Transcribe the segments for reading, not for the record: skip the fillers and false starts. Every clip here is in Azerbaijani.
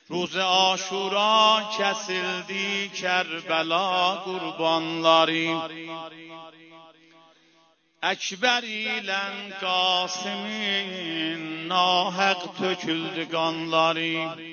روز عاشورا kesildi Kərbəla qurbanları. Əkbər ilə Qasimin nahaq töküldü qanları.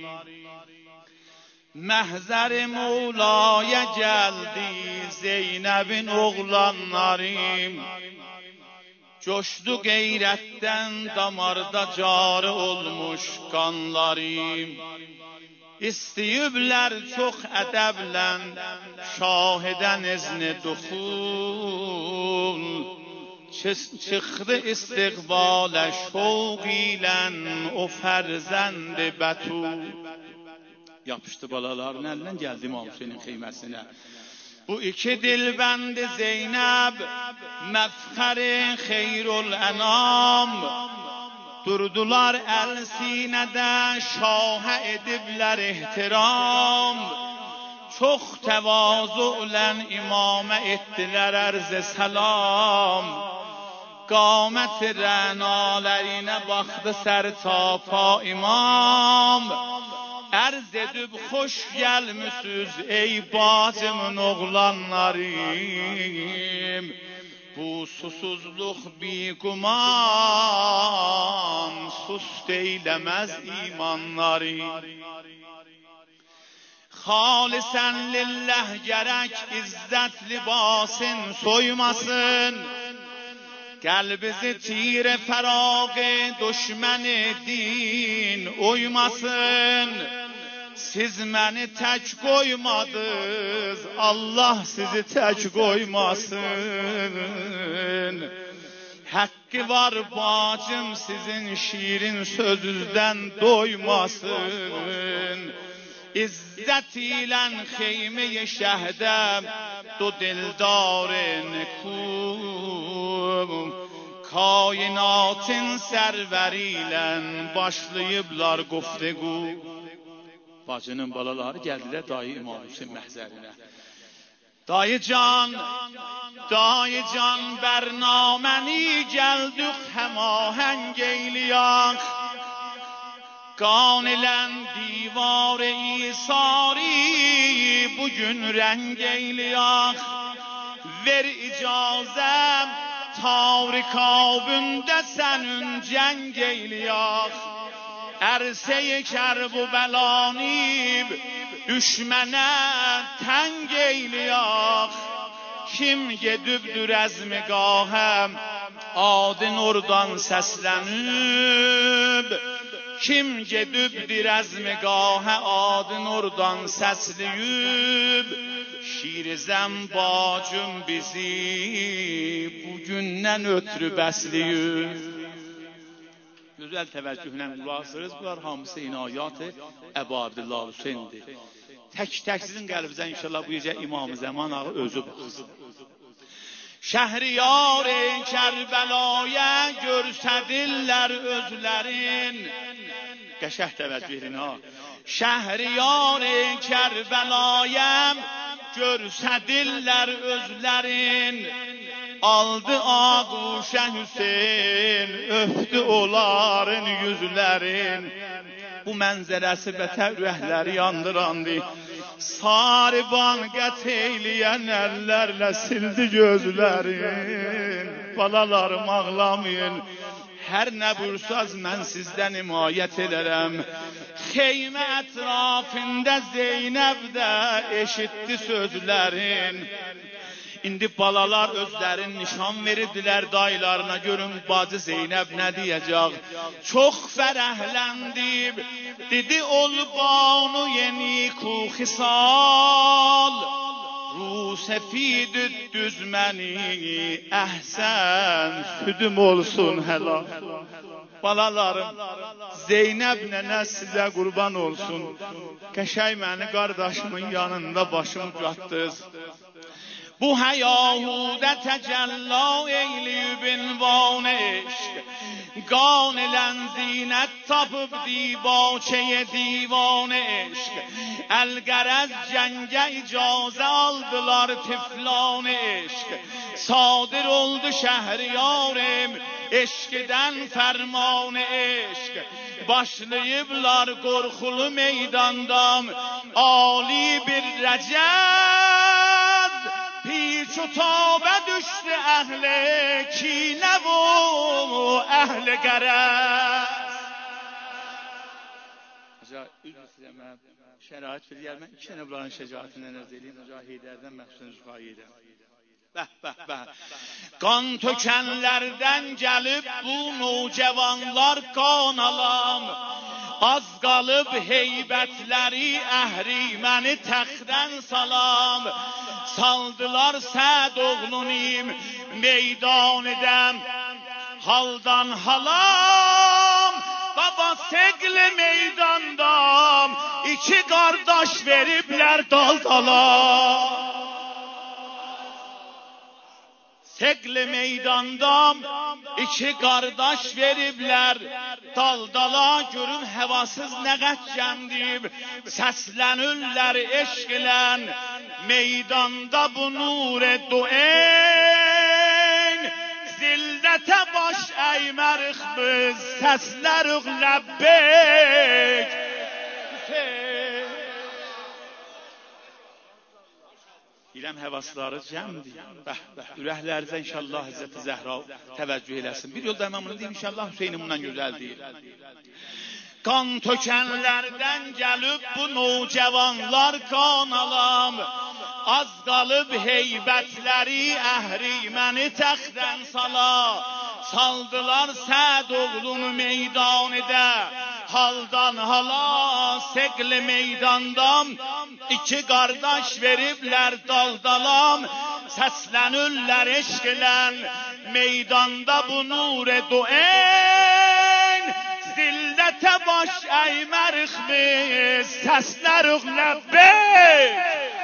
Məhzər Mevlaya gəldi Zeynəbin oğlanları. Coşdu qeyrətdən damarda carı olmuş qanları. İstəyiblər çox ədəblə şahidən izni duxul. Çıxdı istiqbalə şovq ilə o fərzənd-i bətul. Yapışdı balaların əlindən gəldi İmam Hüseynin xeyməsinə. Bu iki dilbəndi Zeynəb məfxəri xeyrul ənam. Durdular əl sinədə şahə ediblər ehtiram. Çox təvazulə imamə etdilər ərz-i səlam. Qamət rənalərinə baxdı sərtapa imam. Ərz edib xoş gəlmüsüz ey bacımın oğlanlarım. Bu susuzluq biquman sust eyləməz imanları. Xalisən lilləh gərək izzət libasın soymasın. Qəlbizi tir fəraqı düşməni din oymasın. Siz məni tək qoymadınız, Allah sizi tək qoymasın. Haqqı var bacım sizin şirin sözünüzdən doymasın. İzzət ilə xeymi-i şəhdəm do dildarın kum. Kainatın sərvəri ilə başlayıblar guftəgu. Bacının balaları gəldilər dayı İmam Hüseyin məhzərinə. Dayı can bərnaməni gəldik həmahəng eyliyaq. Qan ilən divar-ı İsari bugün rəng eyliyaq. Ver icazəm tarikabündə sənin cəng eyliyaq. Ərsə-i Kərbəlanib düşmənə təng eyliyaq. Kim gedibdür əzmigahəm adın oradan səslənib. Kim gedibdir əzmigahə adın oradan səsləyib. Şirizəm bacım bizi bugündən ötürü bəsləyib. Gözəl təvəccühlə qulaq asırız. Bunlar hamısı inayat-ı Əbu Abdullah Hüseyndir. Tək sizin qəlbinizə inşallah bu gecə İmam-ı Zaman ağı özü baxsın. Şəhriyar Kərbəlaya görsədirlər özlərin. Qəşəh təvəccüh edin ha. Şəhriyar Kərbəlaya görsədirlər özlərin. Aldı ağuşə Hüseyin, öpdü onların yüzlərin. Bu mənzərəsi bətər rəhləri yandırandı. Sariban qət eyləyən əllərlə sildi gözlərin. Balalarım ağlamayın, hər nə bursaz mən sizdən imayət edərəm. Xeymə ətrafında Zeynəb də eşitdi sözlərin. İndi balalar özlərin nişan verirdilər dayılarına. Görün bacı Zeynəb nə deyəcək. Çox fərəhləndib dedi ol banu yeni kuxisal. Rusefid düzməni əhsən südüm olsun helal. Balalarım, Zeynəb nənə sizə qurban olsun. Qəşəy məni qardaşımın yanında başım qatdınız. Bu həyahudə təcəllə eyliyib invan eşq. قانلن زینت tapıp دیباچه دیوان عشق الگر از جنگ اجازه aldılar tiflan عشق صادر oldu şehriyarim eşkiden ferman eşk başlayıblar qorxulu meydandam ali bir rəcəz piç u tabə düşdü əhli kinə və əhli qərəz. Üzr istəyirəm, şərait verir, mən iki dənə bunların şəcaətindən ərz edeyim, Heydərdən məxsusən rüsvayı edən. Qan tökənlərdən gəlib bu nocavanlar qan alam az qalıb heybətləri əhriməni təxtdən salam saldılar Səd oğlunim meydan edəm haldan halam baba segli meydandam iki qardaş veriblər daldalam Segli meydandam iki qardaş veriblər daldala görüm həvasız nə qəccəndib səslənürlər eşqilən meydanda bu nur-i dueyn zillətə baş əymərıq biz səslərıq ləbbeyk İləm həvasları cəmdir. Ürəklərinizə inşallah Həzrəti Zəhra təvəccüh eləsin. Bir yolda mən bunu deyim, inşallah Hüseynim bundan gözəl deyil. Qan tökənlərdən gəlib bu nocavanlar qan alam az qalıb heybətləri əhriməni təxtdən sala saldılar Səd oğlunu meydan edə haldan hala segli meydandam iki qardaş veriblər daldalam səslənürlər eşqilən meydanda bu nur-i dueyn zillətə baş əymərıq biz səslərıq ləbbeyk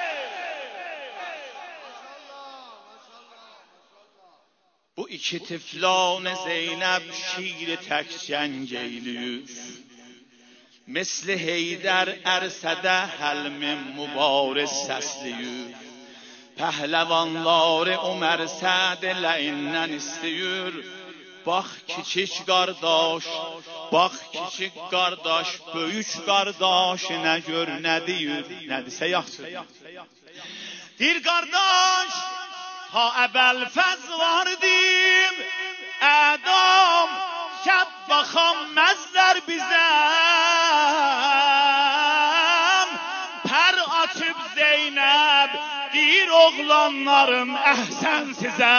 Bu iki tiflan Zeynəb şiiri tək cəng eyləyir Misli Heydər ərsədə həlmin mübariz səsliyir Pəhləvanları Ömərsəd ləyindən istəyir Bax kiçik qardaş, bax kiçik qardaş Böyük qardaşına gör nə deyir Nədirsə yaxşı Dir qardaş Ha əbəl fəz vardim Ədam şəb baxam məzlər bizəm Pər açıb Zeynəb Dir oğlanlarım əhsən sizə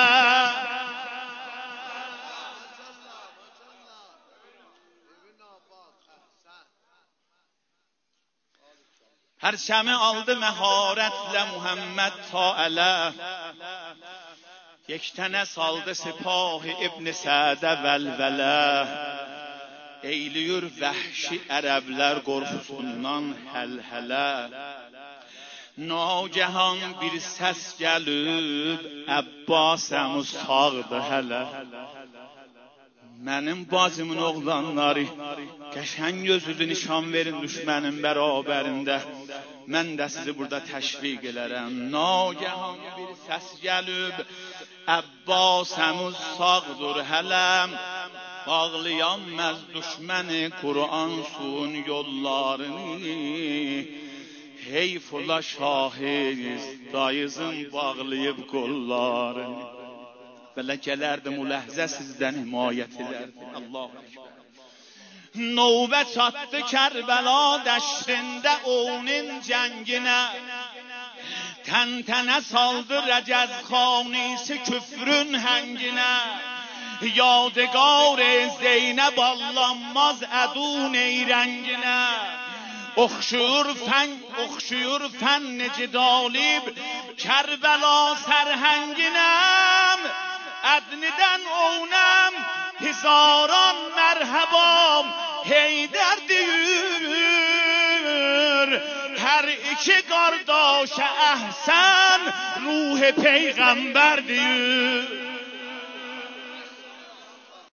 Pərçəmi aldı məharətlə Muhammed ta ələ Yektənə saldı sipahi İbn Sədə vəlvələ Eyliyür vəhşi ərəblər qorxusundan həl-hələ Nagəhan bir səs gəlib Əbbasəm usaqdı hələ Mənim bacımın oğlanları Qəşəng gözünü nişan verin düşmənin bərabərində Mən də sizi burada təşviq elərəm Nagəhan bir səs gəlib Əbbasəm usaqdır hələm Bağlayanməz düşməni Kur'an suyun yollarını Heyf ola şahiz dayızın bağlayıb qollarını Belə gələrdim o ləhzə sizdən himayət edərdim Allahu Ekber Növbə çatdı Kərbəla dəştində onun cənginə Təntənə saldı Rəcəzxanisi küfrün hənginə Yadigar Zeynəb allanmaz ədun eyrənginə Oxşuyur fənn cidalib Kərbəla sərhənginəm Ədnidən oğnəm Hizaran mərhəbam Heydər deyir Hər iki qardaşa əhsən Ruh Peyğəmbər deyir